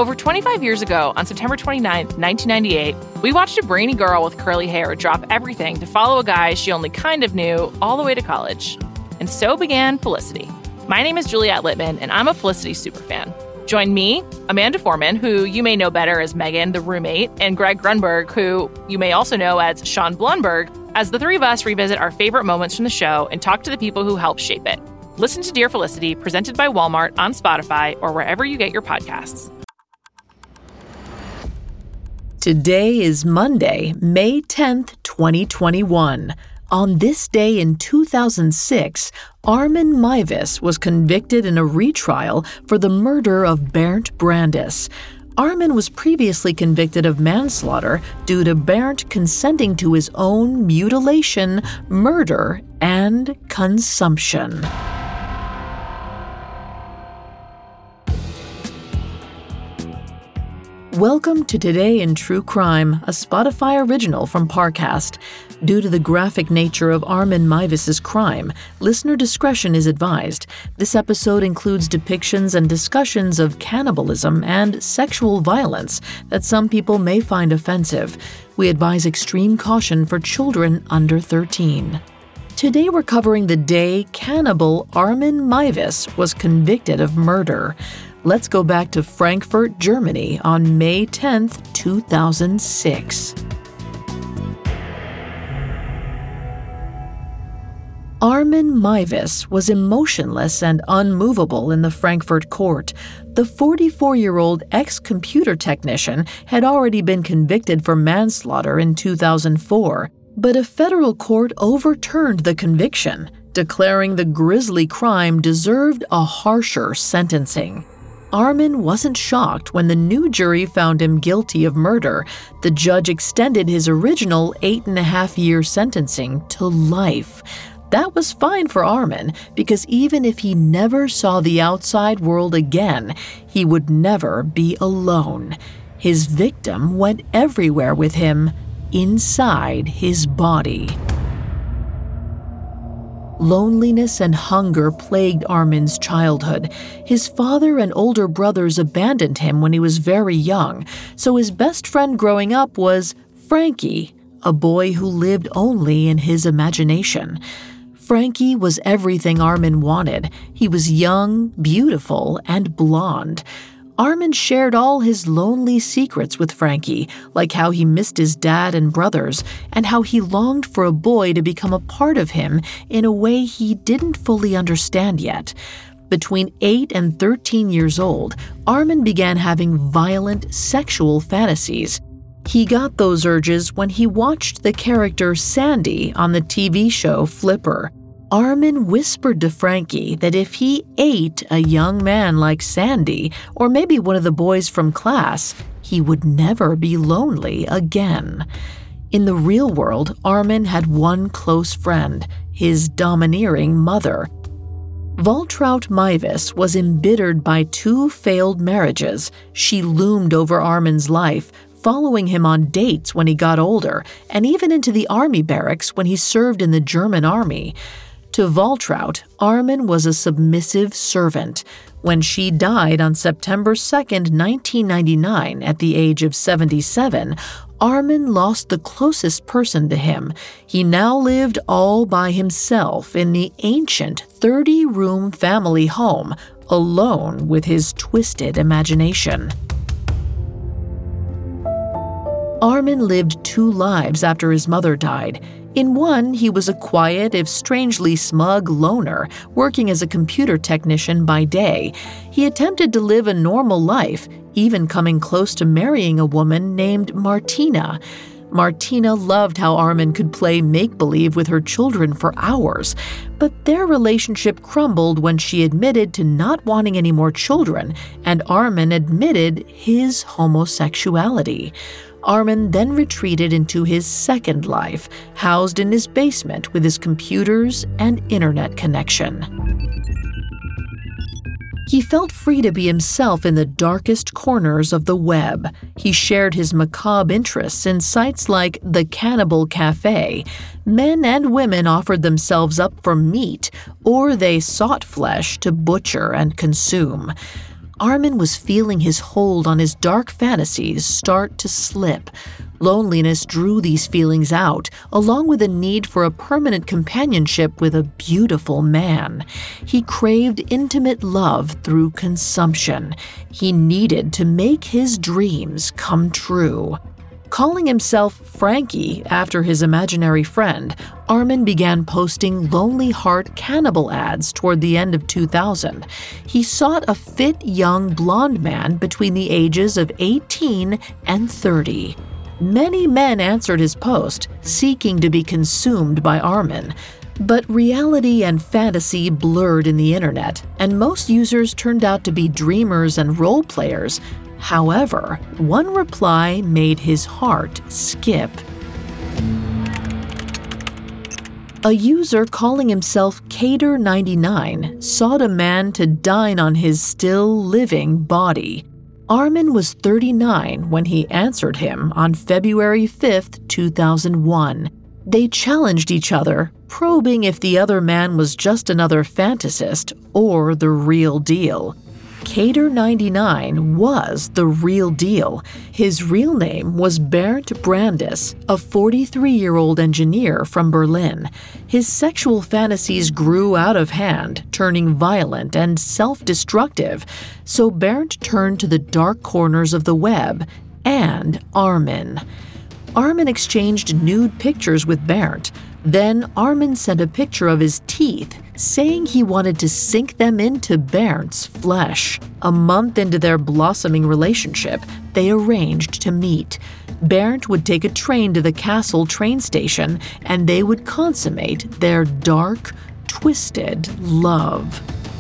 Over 25 years ago, on September 29th, 1998, we watched a brainy girl with curly hair drop everything to follow a guy she only kind of knew all the way to college. And so began Felicity. My name is Juliette Littman, and I'm a Felicity superfan. Join me, Amanda Foreman, who you may know better as Megan, the roommate, and Greg Grunberg, who you may also know as Sean Blunberg, as the three of us revisit our favorite moments from the show and talk to the people who helped shape it. Listen to Dear Felicity, presented by Walmart on Spotify or wherever you get your podcasts. Today is Monday, May 10th, 2021. On this day in 2006, Armin Meiwes was convicted in a retrial for the murder of Bernd Brandes. Armin was previously convicted of manslaughter due to Bernd consenting to his own mutilation, murder, and consumption. Welcome to Today in True Crime, a Spotify original from Parcast. Due to the graphic nature of Armin Meiwes' crime, listener discretion is advised. This episode includes depictions and discussions of cannibalism and sexual violence that some people may find offensive. We advise extreme caution for children under 13. Today we're covering the day cannibal Armin Meiwes was convicted of murder. Let's go back to Frankfurt, Germany on May 10th, 2006. Armin Meiwes was emotionless and unmovable in the Frankfurt court. The 44-year-old ex-computer technician had already been convicted for manslaughter in 2004, but a federal court overturned the conviction, declaring the grisly crime deserved a harsher sentencing. Armin wasn't shocked when the new jury found him guilty of murder. The judge extended his original 8.5-year sentencing to life. That was fine for Armin, because even if he never saw the outside world again, he would never be alone. His victim went everywhere with him, inside his body. Loneliness and hunger plagued Armin's childhood. His father and older brothers abandoned him when he was very young, so his best friend growing up was Frankie, a boy who lived only in his imagination. Frankie was everything Armin wanted. He was young, beautiful, and blonde. Armin shared all his lonely secrets with Frankie, like how he missed his dad and brothers, and how he longed for a boy to become a part of him in a way he didn't fully understand yet. Between 8 and 13 years old, Armin began having violent sexual fantasies. He got those urges when he watched the character Sandy on the TV show Flipper. Armin whispered to Frankie that if he ate a young man like Sandy, or maybe one of the boys from class, he would never be lonely again. In the real world, Armin had one close friend, his domineering mother. Waltraud Meiwes was embittered by 2 failed marriages. She loomed over Armin's life, following him on dates when he got older, and even into the army barracks when he served in the German army. To Waltraud, Armin was a submissive servant. When she died on September 2, 1999, at the age of 77, Armin lost the closest person to him. He now lived all by himself in the ancient 30-room family home, alone with his twisted imagination. Armin lived 2 lives after his mother died. In one, he was a quiet, if strangely smug, loner, working as a computer technician by day. He attempted to live a normal life, even coming close to marrying a woman named Martina. Martina loved how Armin could play make-believe with her children for hours, but their relationship crumbled when she admitted to not wanting any more children, and Armin admitted his homosexuality. Armin then retreated into his second life, housed in his basement with his computers and internet connection. He felt free to be himself in the darkest corners of the web. He shared his macabre interests in sites like the Cannibal Cafe. Men and women offered themselves up for meat, or they sought flesh to butcher and consume. Armin was feeling his hold on his dark fantasies start to slip. Loneliness drew these feelings out, along with a need for a permanent companionship with a beautiful man. He craved intimate love through consumption. He needed to make his dreams come true. Calling himself Frankie after his imaginary friend, Armin began posting Lonely Heart cannibal ads toward the end of 2000. He sought a fit young blonde man between the ages of 18 and 30. Many men answered his post, seeking to be consumed by Armin. But reality and fantasy blurred in the internet, and most users turned out to be dreamers and role players. However, one reply made his heart skip. A user calling himself Cater99 sought a man to dine on his still-living body. Armin was 39 when he answered him on February 5, 2001. They challenged each other, probing if the other man was just another fantasist or the real deal. Cater99 was the real deal. His real name was Bernd Brandes, a 43-year-old engineer from Berlin. His sexual fantasies grew out of hand, turning violent and self-destructive, so Bernd turned to the dark corners of the web and Armin. Armin exchanged nude pictures with Bernd. Then Armin sent a picture of his teeth, saying he wanted to sink them into Bernd's flesh. A month into their blossoming relationship, they arranged to meet. Bernd would take a train to the Kassel train station, and they would consummate their dark, twisted love.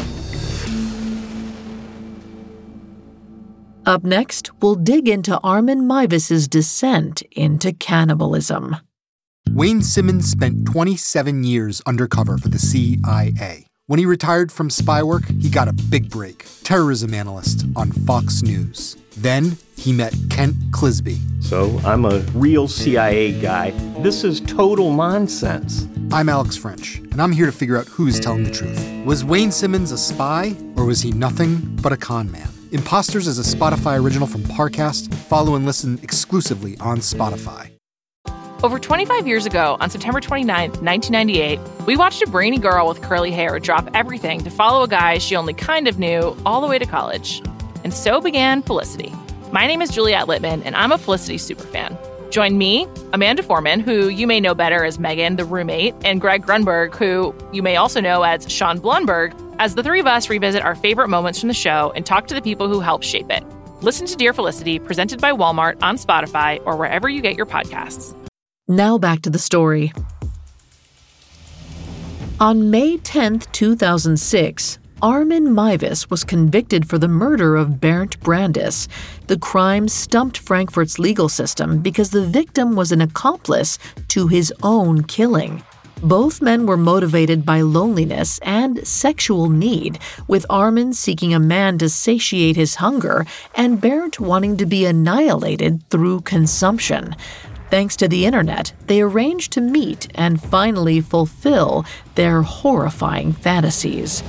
Up next, we'll dig into Armin Meiwes' descent into cannibalism. Wayne Simmons spent 27 years undercover for the CIA. When he retired from spy work, he got a big break, terrorism analyst on Fox News. Then he met Kent Clisby. So I'm a real CIA guy. This is total nonsense. I'm Alex French, and I'm here to figure out who's telling the truth. Was Wayne Simmons a spy, or was he nothing but a con man? Imposters is a Spotify original from Parcast. Follow and listen exclusively on Spotify. Over 25 years ago, on September 29, 1998, we watched a brainy girl with curly hair drop everything to follow a guy she only kind of knew all the way to college. And so began Felicity. My name is Juliette Littman, and I'm a Felicity superfan. Join me, Amanda Foreman, who you may know better as Megan, the roommate, and Greg Grunberg, who you may also know as Sean Blunberg, as the three of us revisit our favorite moments from the show and talk to the people who helped shape it. Listen to Dear Felicity, presented by Walmart on Spotify or wherever you get your podcasts. Now back to the story. On May 10, 2006, Armin Meiwes was convicted for the murder of Bernd Brandes. The crime stumped Frankfurt's legal system because the victim was an accomplice to his own killing. Both men were motivated by loneliness and sexual need, with Armin seeking a man to satiate his hunger and Bernd wanting to be annihilated through consumption. Thanks to the internet, they arranged to meet and finally fulfill their horrifying fantasies.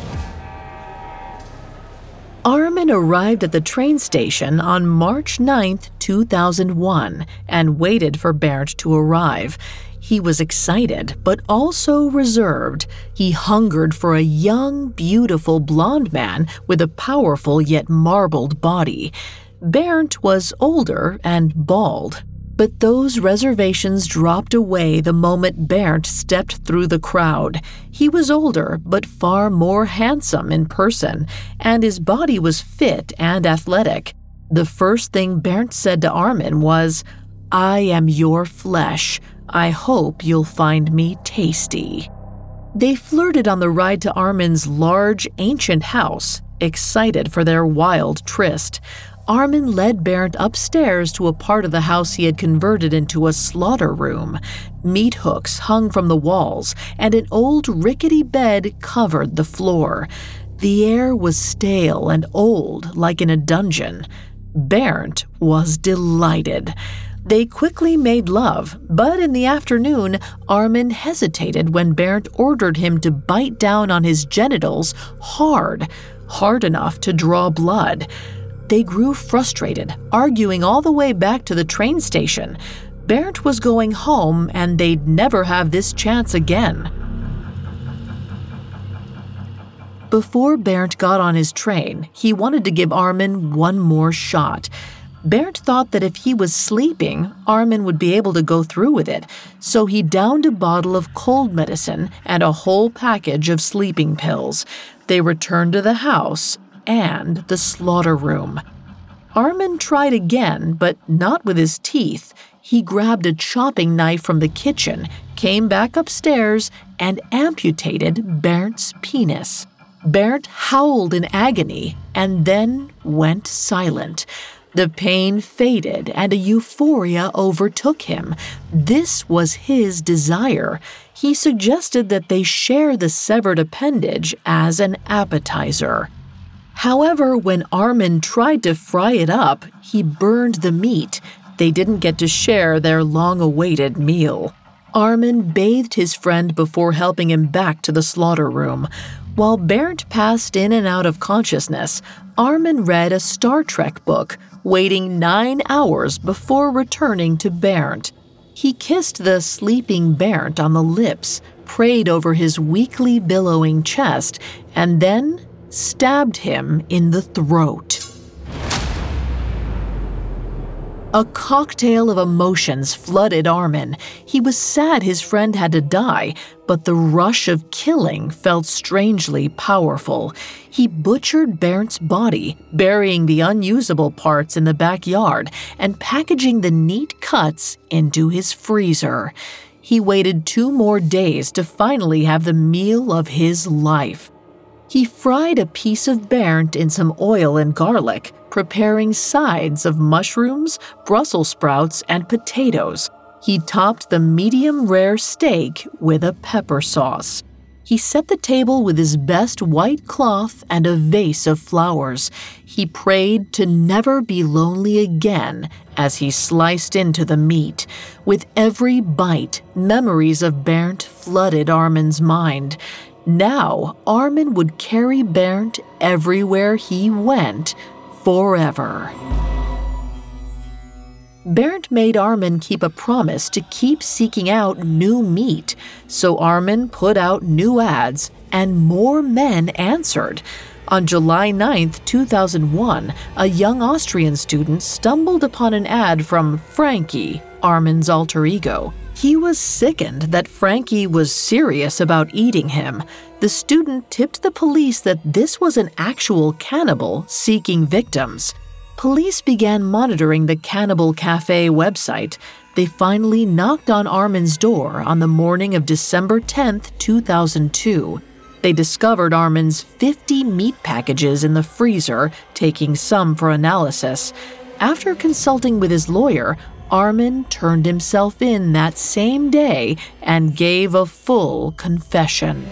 Armin arrived at the train station on March 9, 2001, and waited for Bernd to arrive. He was excited, but also reserved. He hungered for a young, beautiful blonde man with a powerful yet marbled body. Bernd was older and bald. But those reservations dropped away the moment Bernd stepped through the crowd. He was older, but far more handsome in person, and his body was fit and athletic. The first thing Bernd said to Armin was, "I am your flesh. I hope you'll find me tasty." They flirted on the ride to Armin's large, ancient house, excited for their wild tryst. Armin led Bernd upstairs to a part of the house he had converted into a slaughter room. Meat hooks hung from the walls, and an old rickety bed covered the floor. The air was stale and old, like in a dungeon. Bernd was delighted. They quickly made love, but in the afternoon, Armin hesitated when Bernd ordered him to bite down on his genitals hard enough to draw blood. They grew frustrated, arguing all the way back to the train station. Bernd was going home, and they'd never have this chance again. Before Bernd got on his train, he wanted to give Armin one more shot. Bernd thought that if he was sleeping, Armin would be able to go through with it, so he downed a bottle of cold medicine and a whole package of sleeping pills. They returned to the house and the slaughter room. Armin tried again, but not with his teeth. He grabbed a chopping knife from the kitchen, came back upstairs, and amputated Bernd's penis. Bernd howled in agony and then went silent. The pain faded and a euphoria overtook him. This was his desire. He suggested that they share the severed appendage as an appetizer. However, when Armin tried to fry it up, he burned the meat. They didn't get to share their long-awaited meal. Armin bathed his friend before helping him back to the slaughter room. While Bernd passed in and out of consciousness, Armin read a Star Trek book, waiting 9 hours before returning to Bernd. He kissed the sleeping Bernd on the lips, prayed over his weakly billowing chest, and then stabbed him in the throat. A cocktail of emotions flooded Armin. He was sad his friend had to die, but the rush of killing felt strangely powerful. He butchered Bernd's body, burying the unusable parts in the backyard and packaging the neat cuts into his freezer. He waited 2 more days to finally have the meal of his life. He fried a piece of Bernd in some oil and garlic, preparing sides of mushrooms, Brussels sprouts, and potatoes. He topped the medium-rare steak with a pepper sauce. He set the table with his best white cloth and a vase of flowers. He prayed to never be lonely again as he sliced into the meat. With every bite, memories of Bernd flooded Armin's mind. Now, Armin would carry Bernd everywhere he went, forever. Bernd made Armin keep a promise to keep seeking out new meat, so Armin put out new ads, and more men answered. On July 9, 2001, a young Austrian student stumbled upon an ad from Frankie, Armin's alter ego. He was sickened that Frankie was serious about eating him. The student tipped the police that this was an actual cannibal seeking victims. Police began monitoring the Cannibal Cafe website. They finally knocked on Armin's door on the morning of December 10, 2002. They discovered Armin's 50 meat packages in the freezer, taking some for analysis. After consulting with his lawyer, Armin turned himself in that same day and gave a full confession.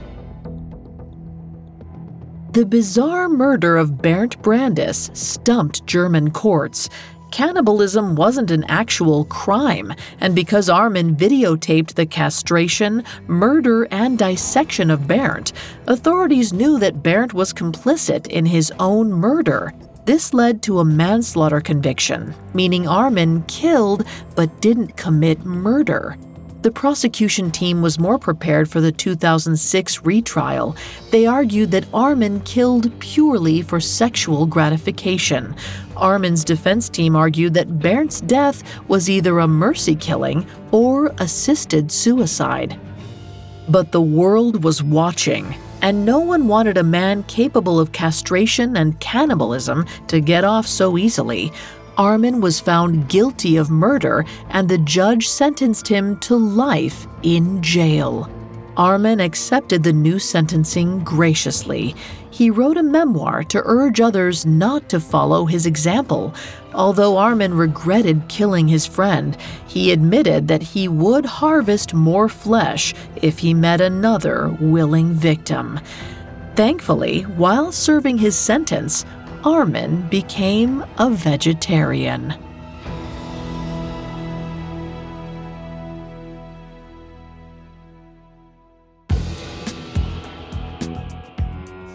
The bizarre murder of Bernd Brandes stumped German courts. Cannibalism wasn't an actual crime, and because Armin videotaped the castration, murder, and dissection of Bernd, authorities knew that Bernd was complicit in his own murder. This led to a manslaughter conviction, meaning Armin killed but didn't commit murder. The prosecution team was more prepared for the 2006 retrial. They argued that Armin killed purely for sexual gratification. Armin's defense team argued that Bernd's death was either a mercy killing or assisted suicide. But the world was watching, and no one wanted a man capable of castration and cannibalism to get off so easily. Armin was found guilty of murder, and the judge sentenced him to life in jail. Armin accepted the new sentencing graciously. He wrote a memoir to urge others not to follow his example. Although Armin regretted killing his friend, he admitted that he would harvest more flesh if he met another willing victim. Thankfully, while serving his sentence, Armin became a vegetarian.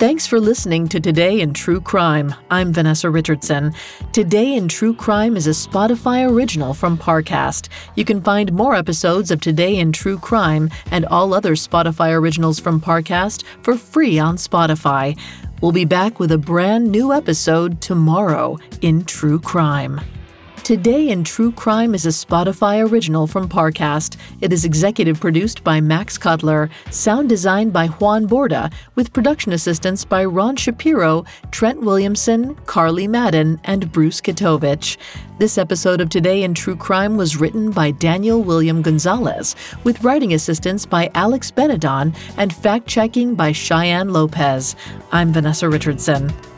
Thanks for listening to Today in True Crime. I'm Vanessa Richardson. Today in True Crime is a Spotify original from Parcast. You can find more episodes of Today in True Crime and all other Spotify originals from Parcast for free on Spotify. We'll be back with a brand new episode tomorrow in True Crime. Today in True Crime is a Spotify original from Parcast. It is executive produced by Max Cutler, sound designed by Juan Borda, with production assistance by Ron Shapiro, Trent Williamson, Carly Madden, and Bruce Kitovich. This episode of Today in True Crime was written by Daniel William Gonzalez, with writing assistance by Alex Benedon and fact-checking by Cheyenne Lopez. I'm Vanessa Richardson.